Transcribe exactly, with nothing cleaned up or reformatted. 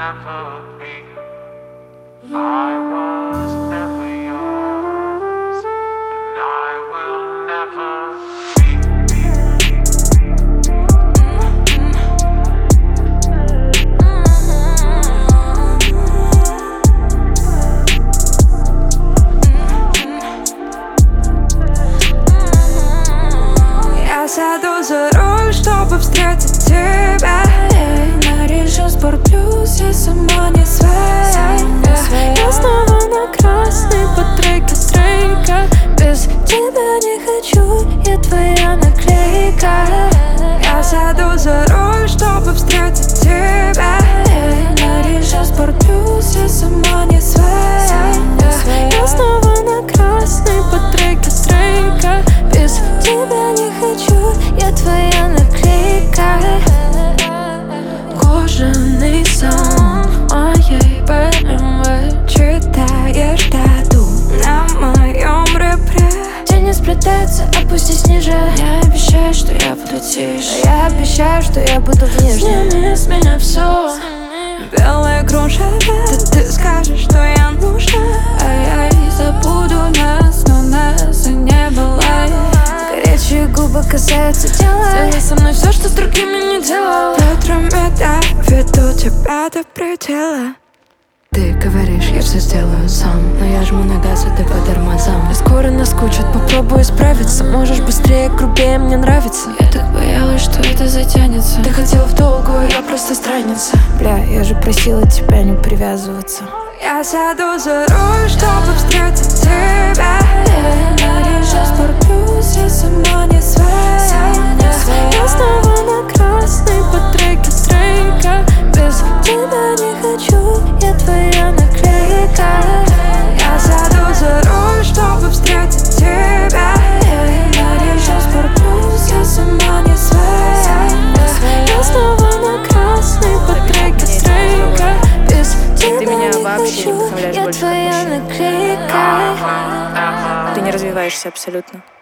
never be. I was never yours, and I will never be. Я сяду за руль, чтобы встретить тебя. Я решу Спорт Плюс, я сама не своя. Я снова на красной по треке стрейка. Без тебя не хочу, я твоя наклейка. Я сяду за руль, чтобы встретить тебя. Я решу Спорт Плюс, я сама не своя. Я снова на красной по треке стрейка. Без тебя не хочу, я твоя наклейка. Кожаный сон моей бэ эм вэ. Читаешь тату на моем ребре. Тени сплетаются, опустись ниже. Я обещаю, что я буду тише. Я обещаю, что я буду внешне. Сними с меня все. Белое кружево. Ты, ты скажешь, что я нужна, а я и забуду нас, но нас и не было. Горячие губы касаются тела. Сделай со мной все, что с другими не делал. Ветрами доведу тебя до предела. Ты говоришь, я все сделаю сам, но я жму на газ, а ты по тормозам. Мне скоро наскучит, попробую исправиться. Можешь быстрее, грубее, мне нравится. Я так боялась, что это затянется. Ты хотела в долгую, я просто странница. Бля, я же просила тебя не привязываться. Я сяду за руль, чтобы встретить тебя. Я решу Спорт Плюс, я сама не своя. Я снова на красной по треке стрейка. Без тебя не хочу, я твоя наклейка. Я сяду за руль, чтобы встретить тебя. Я решу Спорт Плюс, я сама не своя. Я снова на красной по треке стрейка. Без Ты меня тебя вообще не вдохновляешь я больше, твоя как мужчина. наклейка. Ты не развиваешься абсолютно.